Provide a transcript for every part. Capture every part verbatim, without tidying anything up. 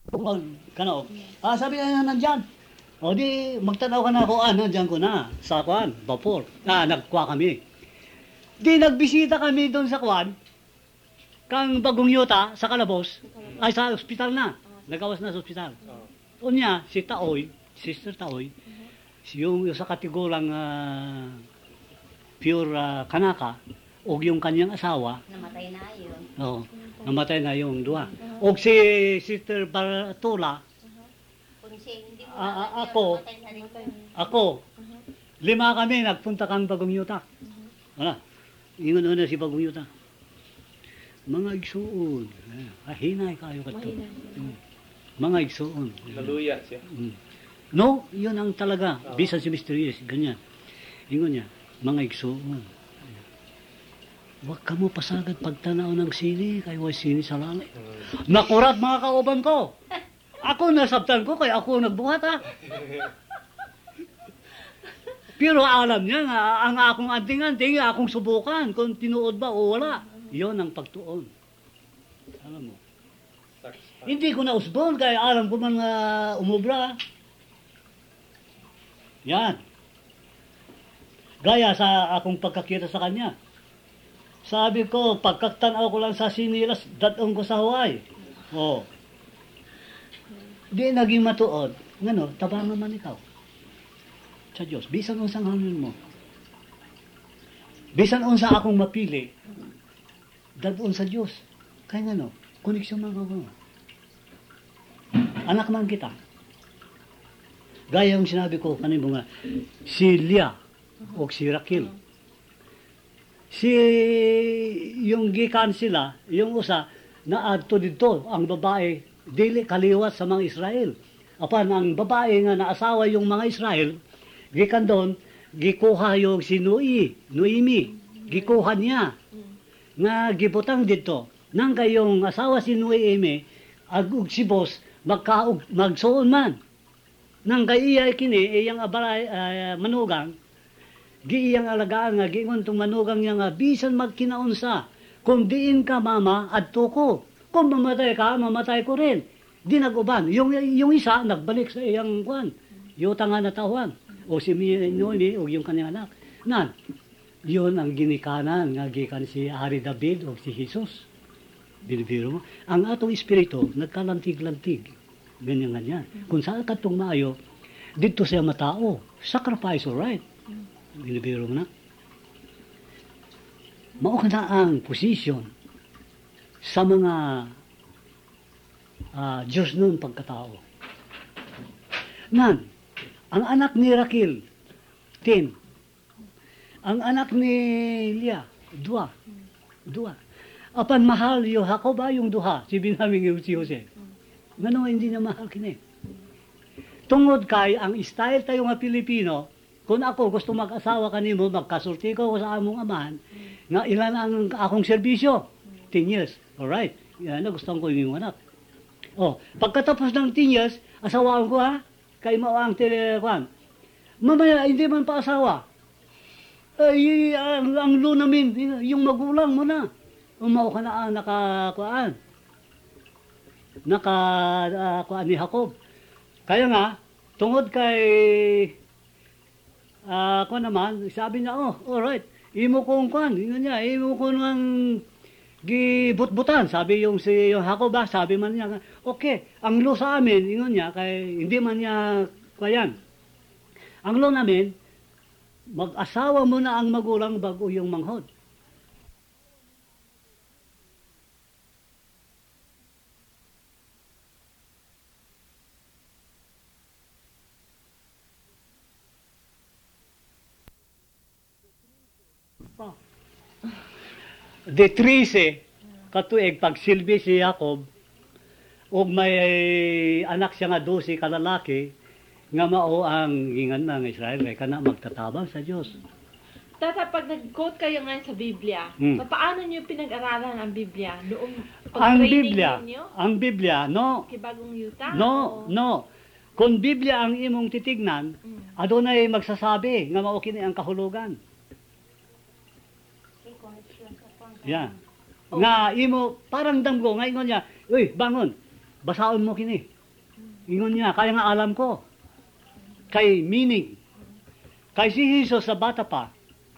Mag, kano, ah, sabi na nandyan. O di, magtanaw ka na ako, ah, nandyan ko na, sa kwan, vapor. Ah, nagkuha kami. Di, nagbisita kami doon sa kwan, kang Bagong Yuta, sa Calabos, ay sa ospital na. Nagawas na sa ospital. O niya, si Taoy, Sister Taoy, yung, yung sa kategorang uh, pure uh, Kanaka, o yung kanyang asawa, Namatay na yun. oh, namatay na yung dua. O si Sister Bartola, Kung siya hindi mo Ah, ah, naman ako. yun, namatay na rin ko. ako, lima kami nagpunta kang Bagong Yuta. Wala, ingon na si Bagong Yuta. Mga igsuon, ah, hinay kayo ka to. Mm. Mga igsuon. Naluya siya. Mm. No, yun ang talaga. Bisan si Mysterious, ganyan. Ingon niya, mga igsuon. Huwag ka mo pasagad pagtanaw ng sini, kay way sini sa langit. Nakurat mga kauban ko. Ako nasabtan ko, kaya ako nagbuhat ha. Pero alam niya nga, ang akong anting-anting, akong subukan, kung tinuod ba o wala. Yun ang pagtuon. Alam mo. Hindi ko na usbon, kaya alam ko man nga umubra. Yan. Gaya sa akong pagkakita sa kanya. Sabi ko, pagkatanaw ko lang sa sinilas, datong ko sa Hawaii. Oh. Di naging matuod. Ngano, tabangan man ikaw. Sa Diyos. Bisan unsang hangin mo. Bisan unsa akong mapili. Dadon sa Diyos. Kaya ngano, koneksyon man ako. Anak man kita. Gaya yung sinabi ko kanimo nga, si Leah o si Raquel. Si yung gikan sila, yung usa na adto dito ang babae dili kaliwat sa mga Israel. Apan ang babae nga naasawa yung mga Israel, gikan doon gikuha yung si Nui, Noemi, gikuha niya nga gibutang dito. Nang kayong asawa si Noemi ag ug si boss magkaog magsuon man. Nang kaiya kini iyang abalay uh, manugang giiyang alagaan nga giingon tong manugang niya nga bisan magkinaunsa kung diin ka mama adto ko kung mamatay ka mamatay ko rin di naguban yung yung isa nagbalik sa iyang kwan yuta nga natawan o si Noemi o yung kanyang anak nan yun ang ginikanan nga gikan si Hari David o si Jesus binibiro mo ang atong espiritu nagkalantig-lantig ganyan ganyan kung saan ka itong maayo dito siya matao sacrifice alright binibiro mo na. Mao na ang posisyon sa mga uh, Diyos noon pagkatao. Nan, ang anak ni Raquel, ten. Ang anak ni Leah, dua. Dua. Apan mahal yung Jacob ba yung duha, si Benjamin yung si Jose. Ngano hindi na mahal kini. Tungod kay ang style tayo nga Pilipino, kung ako gusto mag-asawa kanimo, magkasulti ko sa among amahan, nga ilan ang akong serbisyo? ten years. Alright. Yan na, gusto ko yung anak. Oh, pagkatapos ng ten years, asawaan ko ha, kay mo ang telewan. Mamaya, hindi man pa asawa. Ay, ang, ang lo namin, yung magulang mo na. Umaw ka na ang nakakuan. Nakakuan ni Jacob. Kaya nga, tungod kay Ah, uh, naman, sabi niya, oh, alright, imo kong kwan, yun niya, imo ko nang gibutbutan, sabi yung si yung Jacob ba, sabi man niya, okay, ang lo sa amin, yun niya, kay hindi man niya kayan. Ang lo namin, mag-asawa mo na ang magulang bago yung manghod. De trece katuig pagsilbi si Jacob ug may anak siya nga dosi kalalaki nga mao ang gingan ng Israel kay kana magtatabang sa Dios. Tata, pag nag-quote kayo ngayon sa Biblia, Hmm. paano niyo pinag-aralan ang Biblia? Noong Ang pag-training Biblia, ninyo? ang Biblia, no, Kay Bagong Yuta? no, O- no. Kung Biblia ang imong titignan, Mm. adunay magsasabi nga mao kini ang kahulugan. May connection sa kwan. Yeah. Nga imo parang damgo nga ingon niya, uy, bangon. Basaon mo kini. Ingon niya, kaya nga alam ko. Kay meaning. Kay si Jesus sa bata pa,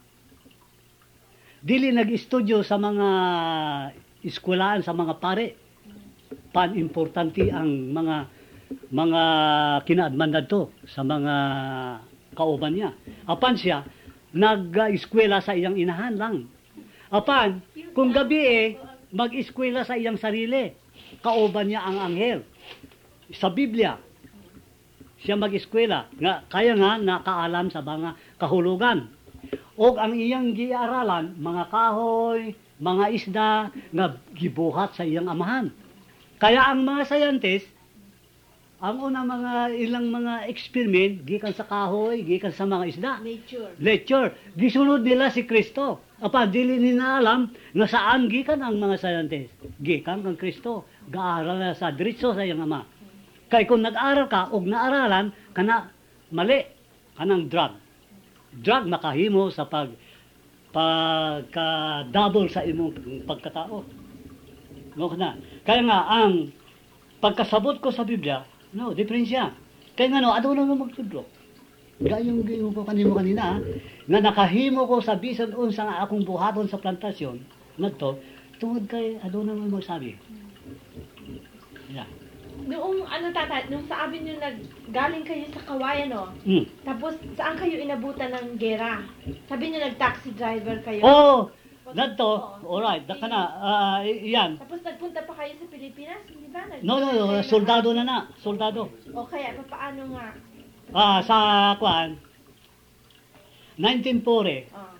dili nag-estudyo sa mga eskwelahan, sa mga pare. Pan-importante ang mga mga kinaadman to sa mga kauban niya. Apan siya, nag-eskwela sa iyang inahan lang. Apan, kung gabi eh, mag-eskwela sa iyang sarili. Kauban niya ang anghel. Sa Biblia, siya mag-eskwela. Nga, kaya nga nakaalam sa mga kahulugan. O ang iyang giaralan, mga kahoy, mga isda, nga gibuhat sa iyang amahan. Kaya ang mga scientist, ang unang mga ilang mga experiment, gikan sa kahoy, gikan sa mga isda. Nature. Lecture. Gisunod nila si Kristo. Apa, dili nila alam na saan gikan ang mga scientist. Gikan kang Kristo. Gaaral na sa diretso sa iyang ama. Kaya kung nag-aral ka, o naaralan, kana mali, kanang drug. Drug makahimo sa pag pagka-double sa imong pagkatao. No, na. Kaya nga, ang pagkasabot ko sa Biblia, no, diferensya. Kaya nga no, ano na magtudlo? Gayong gayong ko kanimo kanina, na nakahimo ko sa bisan unsa nga akong buhaton sa plantasyon, ngadto, tungod kay ano na magsabi. Yeah. Noong ano tata, nung sa amin yung naggaling kayo sa Kawayan, no? Mm. Tapos saan kayo inabutan ng gera? Sabi niyo nag-taxi driver kayo. Oh, ngadto, alright, da kana, ah, iyan. Tapos nagpunta pa kayo sa Pilipinas, hindi ba? Nag- No, no, no, kayo soldado ng- na na, soldado. O kaya, paano nga? Ah, sa kuan, nineteen forty, Oh.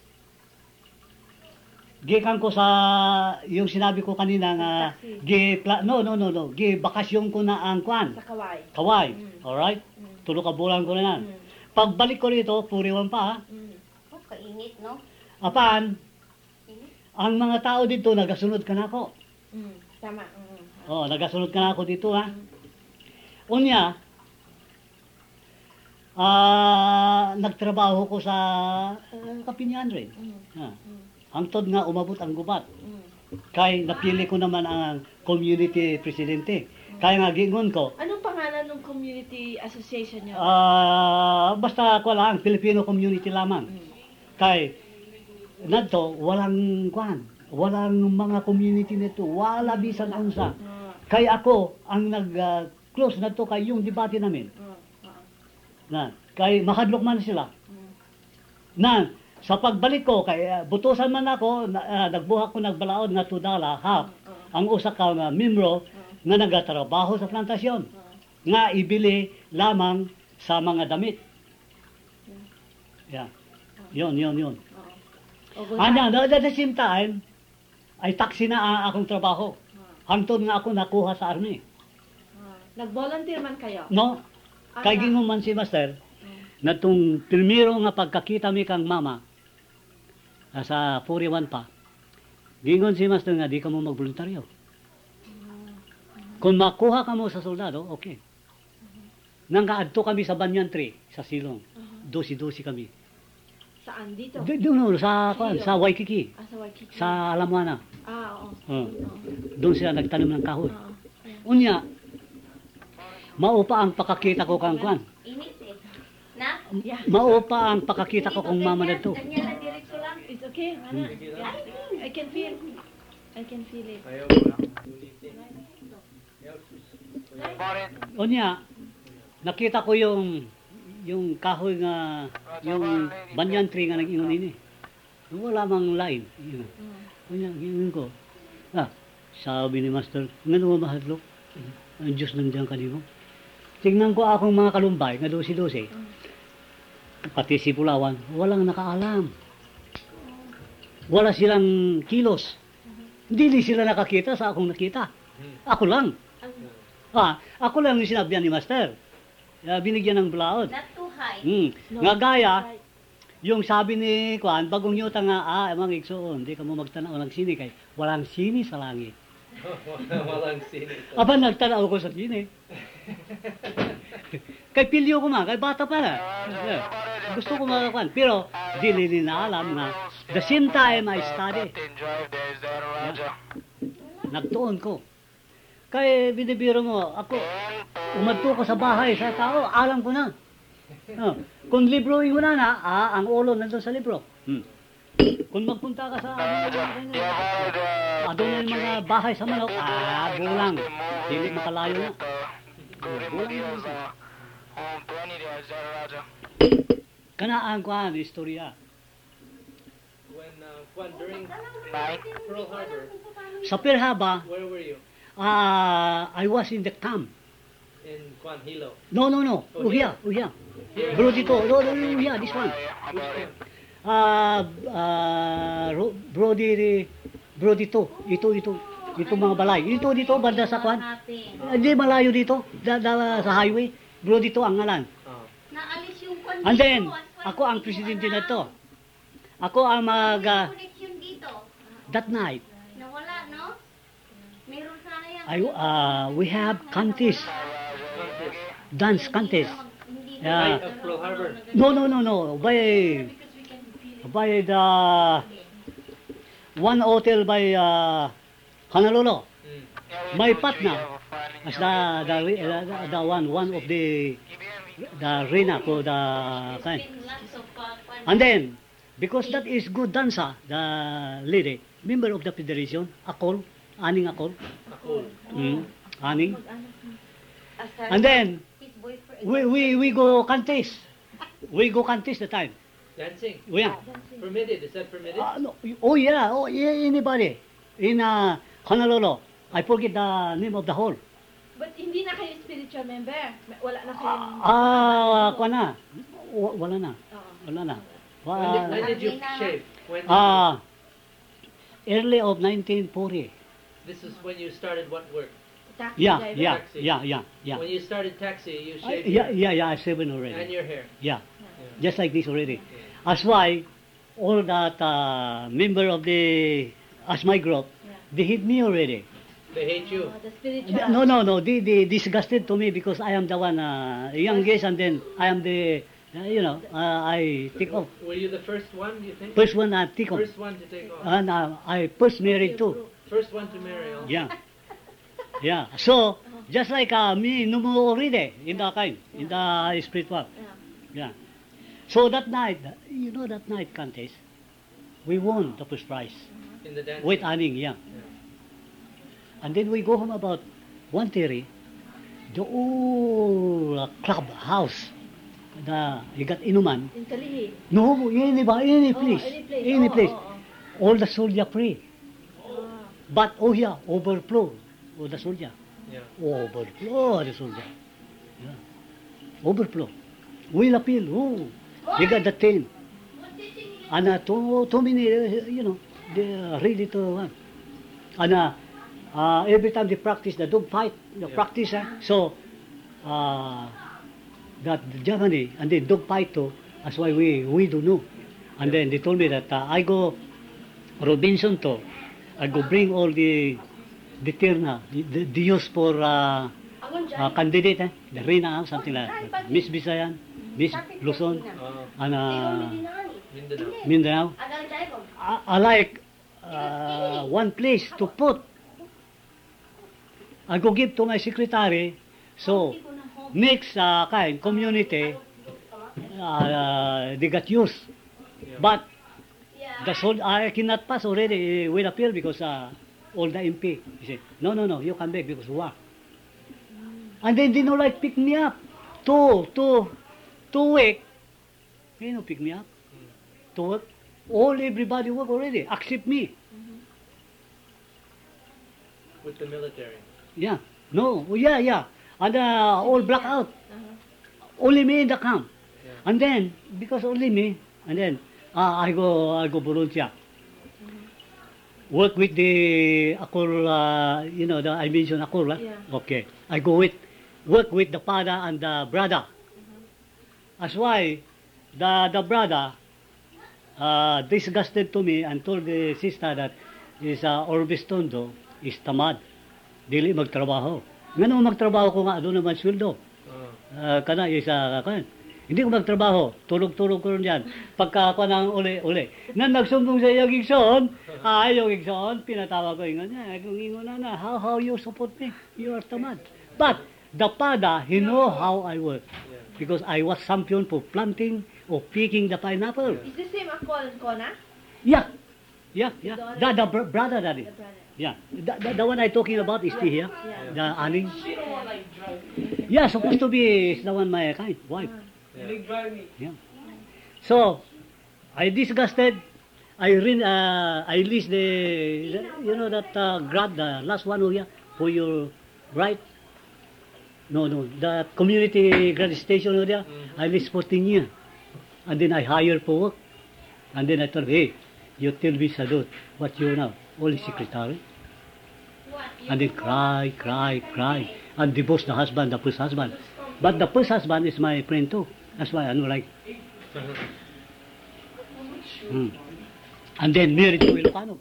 gikan ko sa yung sinabi ko kanina nga Taxi. gi pla, no no no no gi bakasyon ko na ang kuan Sa Kaway. Kaway, Mm. alright, Mm. tulo ka bulan ko na yan. Mm. Pagbalik ko rito puriwan pa ha. Mm. Oh, kainit, no? Apan Init. ang mga tao dito nagasunod ka na ako. Mm. Tama. Mm. Oh, nagasunod ka na ako dito ha. Unya, ah nagtrabaho ko sa uh, Kapinyan rin. Mm. Ha. Mm. Hangtod nga umabot ang gubat. Mm. Kay napili ko naman ang community presidente. Kaya nga gingon ko, Anong pangalan ng community association niyo? ah basta ko lang, Filipino community lamang. Mm. Kay nadto walang kwan, walang mga community nito, wala bisan unsa. Ah. Kay ako ang nag ah, close nadto kay yung debate namin. Ah. Ah. Na kay makadlok man sila. Mm. Na sa pagbalik ko kay ah, butusan man ako, na, ah, nagbuhat ko nagbalaod nga tudala half. Ah. Ang usa ka nga membro nga nagatrabaho sa plantasyon nga ibili lamang sa mga damit. Yeah. Yon, yon, yon. O, go And na. at the same time, ay taxi na ang akong trabaho. Hangtod nga ako nakuha sa army. Ah. Nag-volunteer man kayo? No? Ah, Kay na- gingon man si Master, Mm. na itong primero nga pagkakita mi kang mama, ah, sa forty-one pa, gingon si Master nga, di ka mo magboluntaryo. Kung makuha ka mo sa soldado, okay. Nang kaadto kami sa Banyan Tree, sa Silong. Dosi-dosi kami. Saan? Dito? D- Doon no, sa, kwan, sa Waikiki, Ah, sa Waikiki. sa Alamoana. Ah, oo. Oh. Oo. Doon sila nagtanim ng kahoy. Oo. Unya, maupa ang pakakita ko kang kwan. Init eh. Na? Yeah. Maupa ang pakakita ko kung mama na to. Kanya lang diretso lang. It's okay. Ano? Yeah. I can feel. I can feel it. Unya, nakita ko yung yung kahoy nga, yung banyan tree nga nag-ingon ini. Wala mang line. Yun. Mm. Unya, gingon ko. Ah, sabi ni Master, nga naman mahadlok. Ang Diyos nandiyan kanimo. Tingnan ko akong mga kalumbay, nga dosi-dosi. Pati si Pulawan, walang nakaalam. Wala silang kilos. Hindi sila nakakita sa akong nakita. Ako lang. Ah, ako lang yung sinabihan ni Master. Ah, binigyan ng blaod. Not too high. Hmm. No, Nga gaya, right. yung sabi ni Kwan, bagong yuta nga, ah, emang igsoon, di ka mo magtanaw ng sini kay walang sini sa langit. Walang sini. Aba, nagtanaw ko sa sini. Kay pilyo ko man, kay bata pa na. Yeah. Gusto ko makakuan. Pero, di nila na alam na the same time I study. Yeah. Nagtuon ko. Kay binibiro mo, ako, umadto ko sa bahay sa tao, alam ko na. Oh, kung libroin mo na na, ah, ang ulo nandun sa libro. Hmm. Kung magpunta ka sa ano, ah, doon na yung mga bahay sa manok, ah, bulang. Hindi makalayo na. Bulang yun. Kanaan ko ang istorya. When, uh, when during Pearl Harbor, Sa Pearl Harbor, where were you? ah, I was in the camp. In Kwan Hilo. No, no, no. Oh, Oh, here, oh, here. Here. Bro, dito. No, no, no, here, this one. Which camp? Ah, ah, ro- bro, di, bro, dito. Ito, ito. Ito mga balay. Ito, dito, banda sa kwan. Hanapin. Hindi, malayo dito. Da, da, sa highway. Bro, dito ang ngalan. Oh. Naalis yung connection. And then, As ako ang hindi mo presidente alam. na to. Ako ang mag, ah, Connection dito. that night, Nawala, no? Meron sana yan. I, uh, we have contest, Contest. dance contest. Hindi Yeah. Night of Pearl Harbor. No, no, no, no. By, by the one hotel by uh, Honolulu. Mm. My partner, as the, the, the, the one, one of the, the reina for the kind. Lots of uh, fun. And then, because that is good dancer, the lady, member of the federation, Akol, Aning Akol, Ako. mm, Aning. Asal. And then, His boyfriend. we, we, we go contest. We go contest the time. Dancing. Yeah. Permitted. Is that permitted? Uh, no, oh yeah, oh yeah, anybody. In uh, Honolulu, I forget the name of the hall. But hindi na kayo spiritual member. Wala na kayong... Ah, uh, na. W- wala na. Oo. Wala na. when, did, when Uh, did you Arena. shave? When did uh, early of nineteen forty. you, this is when you started what work? Taxi Yeah, driver. yeah, Taxi. yeah, yeah, yeah. When you started taxi, you Uh, shaved yeah, your, yeah, yeah, seven and already. your hair. Yeah, Yeah. just like this already. That's why all that uh, member of the, as my group, Yeah. they hate me already. They hate you. Oh, the spiritual. No, no, no. They, they disgusted to me because I am the one uh, youngest, and then I am the, uh, you know, uh, I take off. Were you the first one, you think? First one I take off, First one to take off. and uh, I first married too. First one to marry. Oh. Yeah, yeah. So just like uh, me, no more already in the kind, in the spiritual. Yeah. Yeah. So that night, you know, that night contest, we won the first prize In the dancing. with Aning, yeah. And then we go home about one thirty. The old uh, club house, the you got inuman. In Kalihi. No, any ba, any Oh, place, any place. any Oh, place. oh, All the soldier free, oh. but oh yeah, overflow. Oh the soldier, Yeah. overflow the soldier. Yeah, overflow. Will appeal. Oh, you got the ten. And uh, too, too many, uh, you know, they are ready to one. And uh, uh, every time they practice the dog fight, the Yeah. practice, uh, so uh, that Germany and the dog fight too. That's why we we don't know. And then they told me that uh, I go Robinson to, I go bring all the the terna, the, the, the use for uh, Angon dyan. uh, candidate, eh, the Rina, something like that. Miss Bisayan, Miss Luzon, Oh, and uh, Mindanao. Mindanao. Agal tayo ko. I, I like uh, one place to put. I go give to my secretary. So next uh, kind community, uh, they got used. But the sol I cannot pass already with appeal because uh, all the M P. He said, no, no, no, you come back because war. And then they no like pick me up. Two, two, two week. They no pick me up. To work. All everybody work already, except me. With the military. Yeah. No. Oh, yeah, yeah. And uh, all black out. Uh-huh. Only me in the camp. Yeah. And then, because only me, and then uh, I go I go volunteer. Work with the Akol, uh, you know, the, I mentioned Akol, right? Yeah. Okay. I go with, work with the father and the brother. That's why the, the brother uh, disgusted to me and told the sister that is uh, Orbis Tondo is tamad. Dili magtrabaho. Ngano magtrabaho ko nga, doon naman sweldo. Oh. Uh, kana isa kan. Hindi ko magtrabaho, tulog-tulog ko rin yan. Pagka ako nang uli-uli. Nang nagsumbong sa iyong igsoon, ah, yung igsoon, pinatawag ko ingon niya. Kung ingon na na, how, how you support me? You are tamad. But, the pada, he know how I work. Yeah. Because I was champion for planting or picking the pineapple. Is the same Akol and Kona? Yeah, yeah, yeah. The, the br- brother that is. The brother. Yeah, the, the, the one I talking about is still here. Yeah. The Aning. Yeah, supposed to be is the one my kind wife. Yeah. Yeah. So, I disgusted. I rin, uh, I list the, the you know that uh, grad, the last one over here for your right. No, no, the community grad station over there. I list fourteen years, and then I hire for work, and then I told, hey, you tell me salute. What you now? Only secretary. What? And then cry, cry, cry, and divorce the husband, the first husband. But the first husband is my friend too. That's why I know like. Hmm. And then married to Ilocano.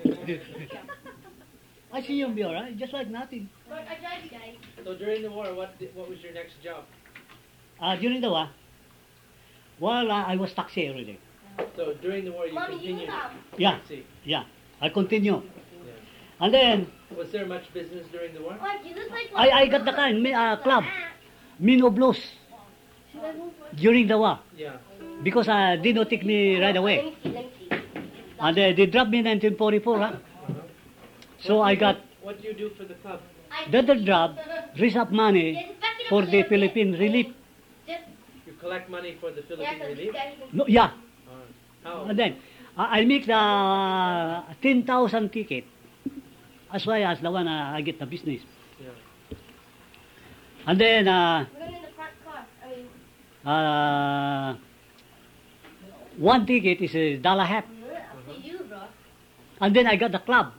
I see him be alright, just like nothing. But I drive you guys. So during the war, what did, what was your next job? Uh, during the war, well, uh, I was taxi every day. So during the war, you Mommy, you continued. stop. Yeah, See. yeah, I continue. Yeah. And then Was there much business during the war? What? You look like I, I got the kind mi- uh, club, Mino Blues, Should I move first? during the war Yeah. because uh, they don't take me right Let away. me see, let me see. And uh, they dropped me in nineteen forty-four. Huh? So I got What do you do for the club? I the other job, raise up money Just back it up for a the little bit. Philippine relief. Just, You collect money for the yeah, Philippine so this relief? guy can No, yeah. Alright. How? And then I I make the ten thousand ticket. That's why as the one uh, I get the business. Yeah. And then uh, We're going in the front car. I mean, uh, one ticket is a dollar half. up to you, bro. And then I got the club.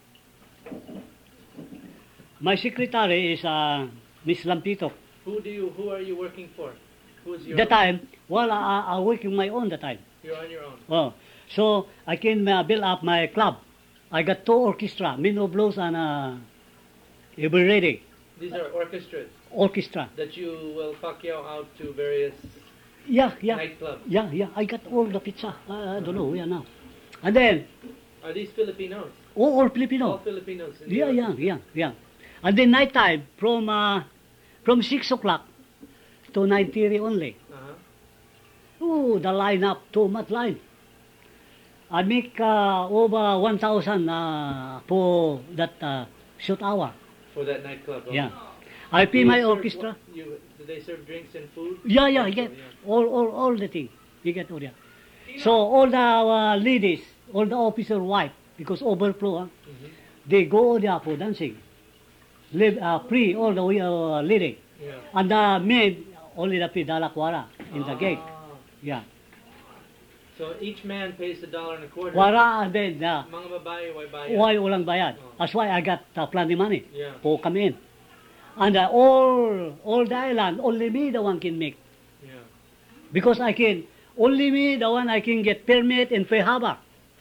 My secretary is uh, Miss Lampito. Who do you? Who are you working for? Who's your? That time, well, I, I work on my own that time. You're on your own. Oh, so I can uh, build up my club. I got two orchestra, Mino Blues and uh, Every Ready These are orchestras orchestra. that you will Pacquiao out to various Yeah, yeah, nightclubs. yeah, yeah. I got all the pizza. Uh, I don't know where now. And then Are these Filipinos? all, all All Filipino. Filipinos. in the Yeah, yeah, orchestra. yeah, yeah. And then night time from uh, from six o'clock to nine thirty only. Uh-huh. Oh, the lineup, too much line. I make uh, over one thousand uh, for that uh, shoot hour. For that nightclub. Yeah. Oh. I Do pay you my serve orchestra. what- You, do they serve drinks and food? Yeah, yeah, Also, you get all, all, all the thing. You get all that. So all the uh, ladies, all the officer wife, because overflow, huh, Mhm. they go there for dancing. Live uh, free all the way, uh, lady. Yeah. And the men, only the pay dala kwara in the gate. Ah. Yeah. So each man pays a dollar and a quarter. Kwara and then, uh, Mga babae, why bayad? why walang bayad. Oh. That's why I got uh, plenty money Yeah. for come in. And uh, all, all the island, only me the one can make. Yeah. Because I can, only me the one I can get permit and pay haba.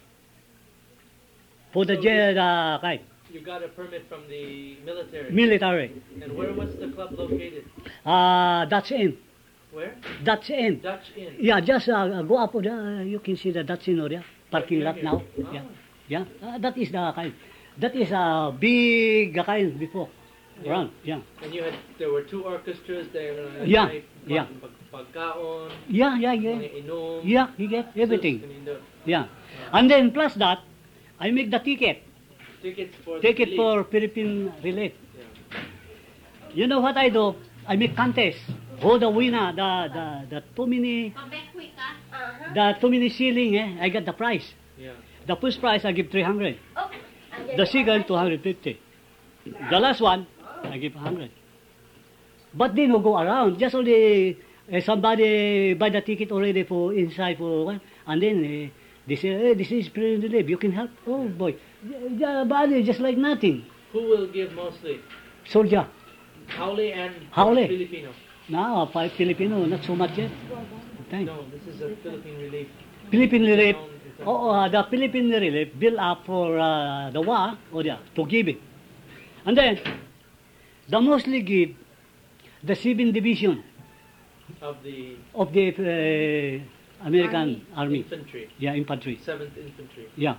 For the So jail, uh, kind, You got a permit from the military. military. And where was the club located? Uh, Dutch Inn. Where? Dutch Inn. Dutch Inn. Yeah, just uh, go up there, you can see the Dutch Inn over there. Parking lot now. Ah. Yeah, yeah. Uh, that is the kind. That is a big kind before. Yeah. Around, yeah. And you had, there were two orchestras there. uh, Yeah, night, yeah. pag- pagkaon, Yeah, yeah, yeah. mga inom. Yeah, you get everything. sus, kanindot. Yeah. And then plus that, I make the ticket. Tickets for the Ticket relief. for Philippine relief. Yeah. You know what I do? I make contest. Who the winner, the, the, the too many, Come back quick, ah. Uh-huh. the too many ceiling, eh, I get the prize. Yeah. The first prize I give three hundred. Oh, I'm getting The second two hundred fifty. The last one I give one hundred. But they no go around. Just only uh, somebody buy the ticket already for inside for one, and then uh, they say, hey, this is free relief. You can help. Oh boy, the body just like nothing. Who will give mostly? Soldier. Haole and Haole. Filipino. Now five Filipino, not so much yet. Thank. No, this is a Philippine relief. Philippine relief. It's own- it's own- Oh, uh, the Philippine relief built up for uh, the war, or yeah, to give it. And then, the mostly give the seventh division Of the of the uh, American Army. infantry. Yeah, infantry. Seventh Infantry. Yeah.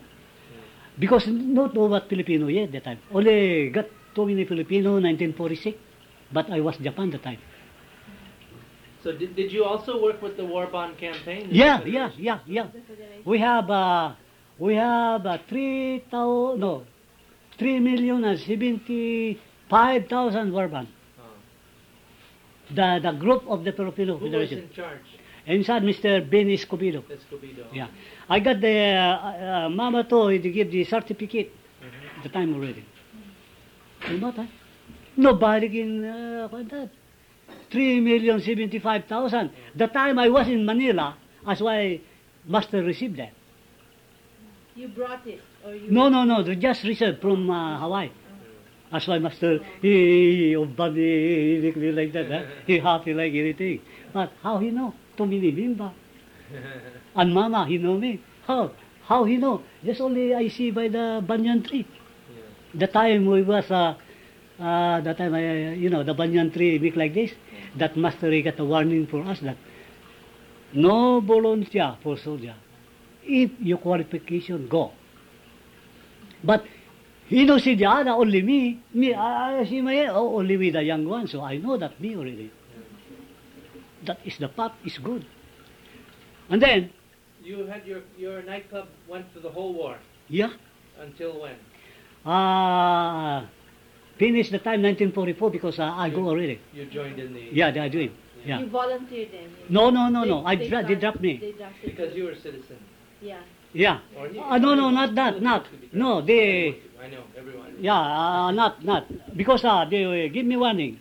Because not know what Filipino yet that time. Only got too many Filipino, nineteen forty-six. but I was Japan that time. So did, did you also work with the war bond campaign? Yeah, yeah, yeah, yeah. The Federation. We have uh, we have uh, three thousand no, three million and seventy five thousand war bond. Oh. The the group of the Filipino Who was Federation. in charge? Inside Mister Ben Escobedo. Escobedo. Yeah, I got the uh, uh, Mama to he give the certificate. Mhm. The time already. You know that? Nobody can uh, what that. Three million seventy five thousand. The time I was in Manila, that's why Master received that. You brought it, or you? No, no, no, they just received from uh, Hawaii. That's why Master, he, he, observed me, he look me like that, huh? He happy like anything. But how he know? To me, Bimba. And Mama, he know me. How? How he know? Just only I see by the banyan tree. Yeah. The time we was, uh, uh, the time I, uh, you know, the banyan tree make like this, that Master he got a warning for us that no volunteer for soldier. If your qualification, go. But he knows see the other, only me. Me, I, I see my, oh, only me, the young one. So I know that me already. That is the path, is good. And then, You had your your nightclub went through the whole war yeah, until when? uh, finished the time nineteen forty-four because uh, I go already. You joined in the Yeah, they are doing. Yeah. You volunteered then. No, no, no, They- no. I they dra- they tried- dropped me. They dropped you. because you were a citizen. Yeah. Yeah. Or you- Uh, no, no, not that, not. No, they. I know everyone. Yeah, uh, not, not. Because uh, they uh, give me warning.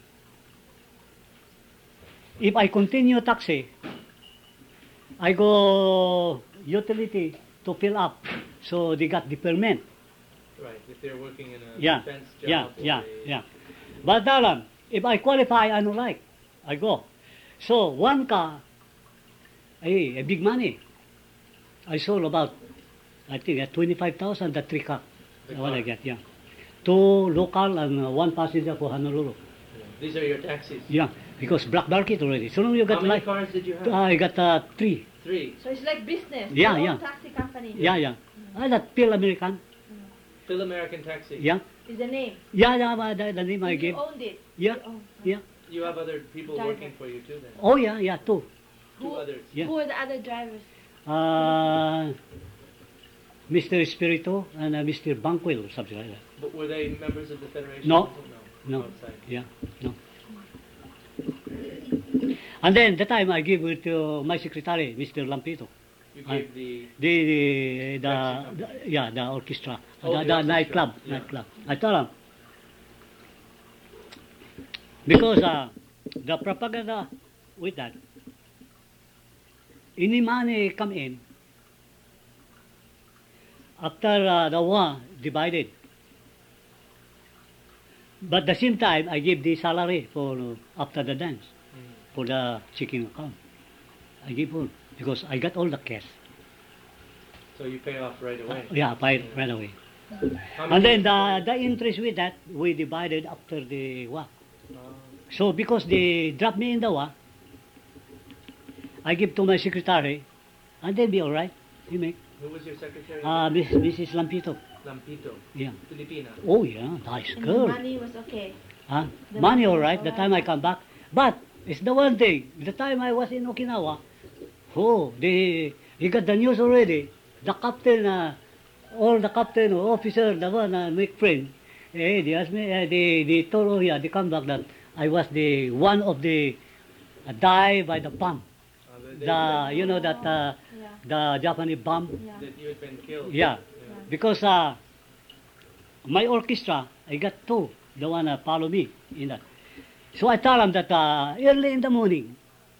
If I continue taxi, I go utility to fill up. So they got the permit. Right. If they're working in a Yeah, defense job. yeah, or yeah, a- yeah. But Dalam, if I qualify, I don't like. I go. So one car, hey, a big money. I sold about, I think, at twenty-five thousand, the three car. The What I car. get, yeah. Two local and uh, one passenger for Honolulu. Yeah. These are your taxis. Yeah, because black market already. So now you How got many like, cars did you have? I got uh, three. Three. So it's like business. Yeah, Your yeah. own taxi company. Yeah, yeah. I got Phil American. Phil American Taxi. Yeah. Is the name. Yeah, yeah, uh, the, the name I You gave. owned it. Yeah, You owned- yeah. You have other people Driver. working for you too then. Oh, yeah, yeah, two. Two Who- others. Yeah. Who are the other drivers? Uh, Mister Espirito and uh, Mister Banquil or something like that. But were they members of the Federation? No. also? No. No. Outside. Yeah, no. And then the time I give it to my secretary, Mister Lampito. You I- gave the. The, the, the, Taxi the company. yeah, the orchestra, Oh, the, the the orchestra, nightclub, yeah. nightclub. I tell him because uh, the propaganda with that, any money come in after uh, the war divided. But the same time, I give the salary for uh, after the dance Mm. for the checking account. I give all because I got all the cash. So you pay off right away. Yeah, by right away. How And many- then the, the interest with that, we divided after the war. Oh. So because they dropped me in the war, I give to my secretary, and they'll be all right. You make. Who was your secretary? Uh, Miss, Missus Lampito. Lampito. Yeah. Filipina. Oh, yeah, nice And girl. the money was okay. Huh? The Money money all was right, all the right. time I come back. But it's the one thing, the time I was in Okinawa, oh, they, he got the news already. The captain, uh, all the captain, officer, the one, uh, make friend, eh, they asked me, uh, they, they told, oh yeah, they come back that I was the one of the, uh, die by the bomb. Uh, they- The, you know that, uh, Yeah. the Japanese bomb. Yeah. That you had been killed. Yeah, because uh, my orchestra, I got two, the one uh, follow me in that. So I tell them that uh, early in the morning,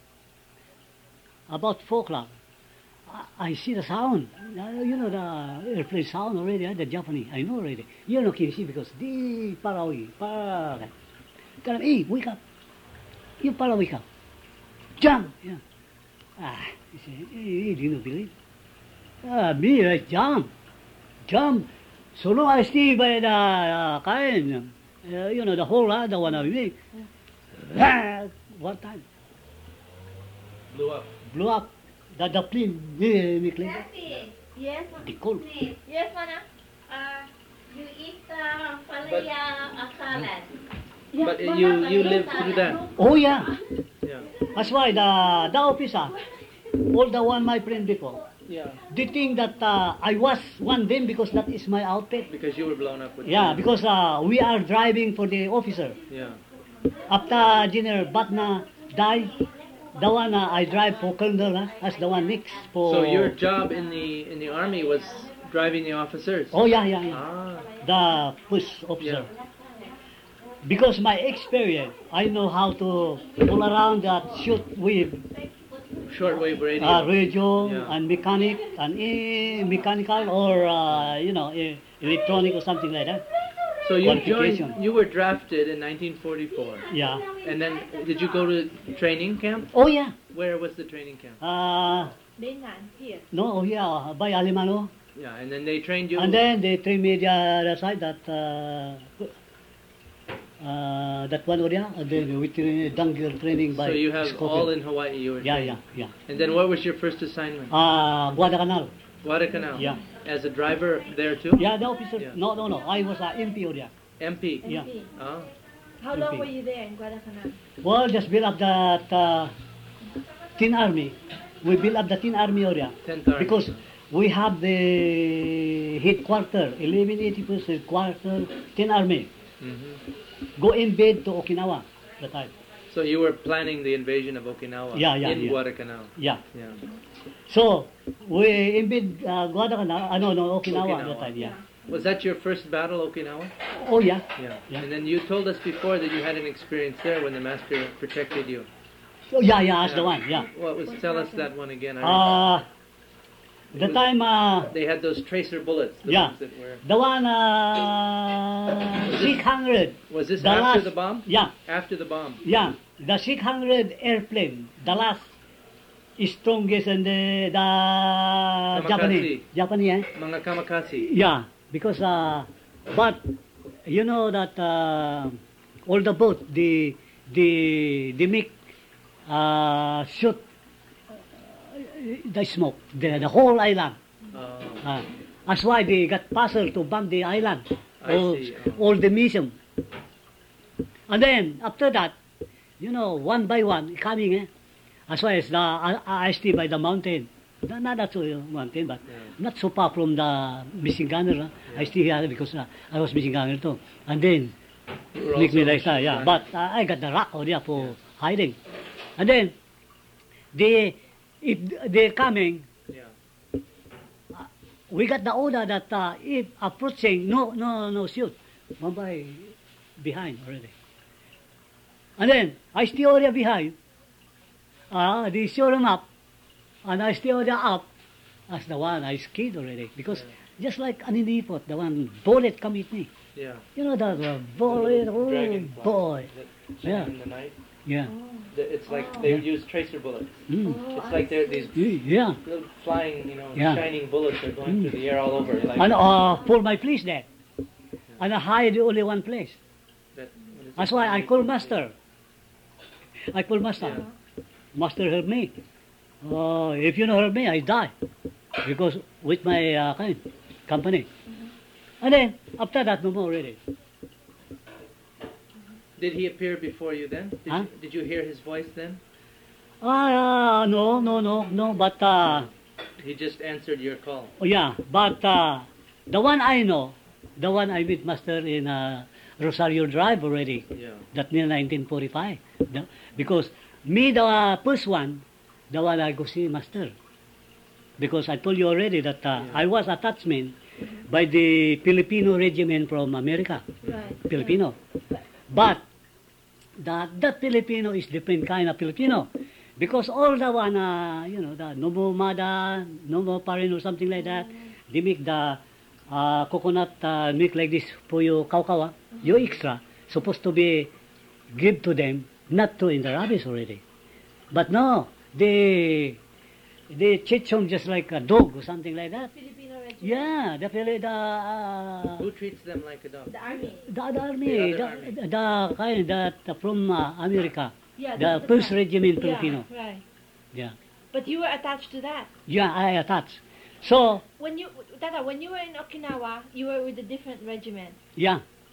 about four o'clock, I, I see the sound. Uh, you know the airplane sound already, uh, the Japanese. I know already. You know, can see because they Parawi, para. Tell them, hey, wake up. You para wake up. Jump. Yeah. Ah, he said, hey, do you not believe? Ah, me, I jump. Jump. So long I stay by the uh, kind, uh, you know, the whole uh, the one I make. Ah, one time, Blew up. blew up. The, the plane, eh, make like that. Kathy, Yes. The cold. Nick, Yes, Mana. uh, you eat uh, palaya uh, salad. Yeah. But uh, you you lived through that. Oh yeah. Yeah. That's why the the officer, all the one my friend before, Yeah. they think that uh, I was one them because that is my outfit. Because you were blown up with. Yeah, because uh, we are driving for the officer. Yeah. After General Batna died, the one uh, I drive for Colonel, huh, that's the one next for. So your job in the in the army was driving the officers. Oh yeah, yeah, yeah. Ah. The push officer. Because my experience, I know how to pull around that shoot with Shortwave radio. uh, radio Yeah. and mechanic and eh, mechanical or uh, you know eh, electronic or something like that. So you qualification. joined. You were drafted in nineteen forty-four. Yeah. And then did you go to training camp? Oh yeah. Where was the training camp? Uh, Mainland, here. no, oh yeah, by Alemano. Yeah. And then they trained you. And then they train me the other side that uh, uh, that one area. And then we train jungle training by. So you have Scorpion. all in Hawaii. You were. Yeah, trained. yeah, yeah. And then what was your first assignment? Uh, Guadalcanal. Guadalcanal. Yeah. As a driver there too. Yeah, the officer. Yeah. No, no, no. I was uh, M P area. M P. Yeah. M P. Oh. How long M P. were you there in Guadalcanal? Well, just build up that uh, Tin Army. We build up the Tin Army area. Tenth Army. Because we have the headquarter, eleven eighty-first headquarter, Tin Army. Hmm. Go invade to Okinawa that time. So you were planning the invasion of Okinawa. Yeah, yeah, In yeah. Guadalcanal. Yeah. Yeah. So, we invade uh, Guadalcanal, uh, no, no, Okinawa, Okinawa. that time, yeah. Was that your first battle, Okinawa? Oh, yeah. Yeah. Yeah. And then you told us before that you had an experience there when the master protected you. Oh, yeah, yeah, that's Yeah. the one, yeah. What was? Tell us that one again. I Uh, the was- time, uh, They had those tracer bullets. The Yeah. ones that were. the one, uh, six hundred. Was this The after last- the bomb? Yeah, After the bomb. yeah. The six hundred airplane, the last strongest and the, the Japanese. Japanese, eh? Mga kamikaze. Yeah, because, uh, but, you know that uh, all the boat, the, the, they make, uh, shoot uh, the smoke, the, the whole island. Uh, Uh, that's why they got puzzle to bomb the island, I all, see. all the mission. And then after that, you know, one by one coming, eh? As well as the I, I stay by the mountain, not, not that so mountain, but Yeah. not so far from the missing gunner. Huh? I stay here because uh, I was missing gunner too. And then you were make me also like that, yeah. flying. But uh, I got the rock over there for hiding. And then they, if they're coming, Yeah. we got the order that uh, if approaching, no, no, no, shoot. One by behind already. And then I stay over there behind. Uh, they show them up, and I stay over there up. That's the one I scared already because just like an airport, the one bullet come at me. Yeah. You know that uh, bullet, oh Dragonfly. boy, That shine Yeah. in the night. yeah, The- It's like they use tracer bullets. mm. It's like they're these yeah. little flying, you know, Yeah. shining bullets are going through the air all over. Like And uh, for my place there, and I hide only one place. that, what is That's it? why I call master. I call master. Yeah. Master help me. Uh, if you don't help me, I die. Because with my uh, kind, company. And then, after that, no more already. Did he appear before you then? Did, Huh? you, did you hear his voice then? Ah, uh, no, no, no, no, but, uh, He just answered your call. oh, yeah, but uh, the one I know, the one I meet master in uh, Rosario Drive already, Yeah. that near nineteen forty-five. The, because me, the uh, first one, the one I go see master. Because I told you already that uh, Yeah. I was attachment by the Filipino regiment from America, Right. Filipino. But that that Filipino is different kind of Filipino. Because all the one, uh, you know, the Nomo Mada, Nomo Parin or something like that, they make the uh, coconut uh, milk like this for your kaukawa, your extra, supposed to be give to them, not to in the rabbits already. But no, they they treat them just like a dog or something like that. Filipino regiment. Yeah, the Fili- the uh, Who treats them like a dog? The army. the other army, The the, other army. the, the kind that from uh, America, Yeah. the that's first right. regiment Yeah, Filipino. right. Yeah, But you were attached to that. yeah, I attached. So When you, Tata, when you were in Okinawa, you were with a different regiment. yeah,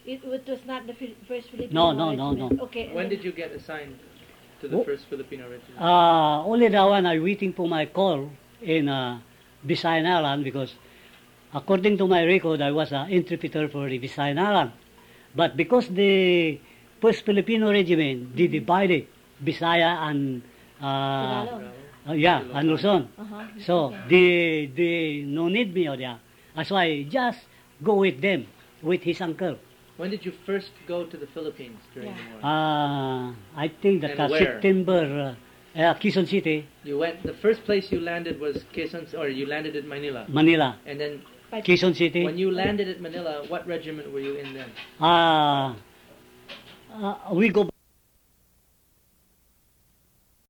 It, it was not the Phil- first Filipino No, no, no, regiment. no. Okay. and When then- did you get assigned to the Oh. first Filipino regiment? Uh, only that one I waiting for my call in uh, Visayan Island because according to my record, I was an interpreter for the Visayan Island. But because the first Filipino regiment, they divided Bisaya and uh, Tagalog. uh, yeah, and Luzon. Uh-huh. So Okay. they they no need me or there. That's why just go with them, with his uncle. When did you first go to the Philippines during Yeah. the war? Uh, I think that And uh, where? September, uh, uh, Quezon City, You went. The first place you landed was Quezon, or you landed at Manila, Manila, and then But- Quezon City. when you landed at Manila, what regiment were you in then? Uh, uh, we go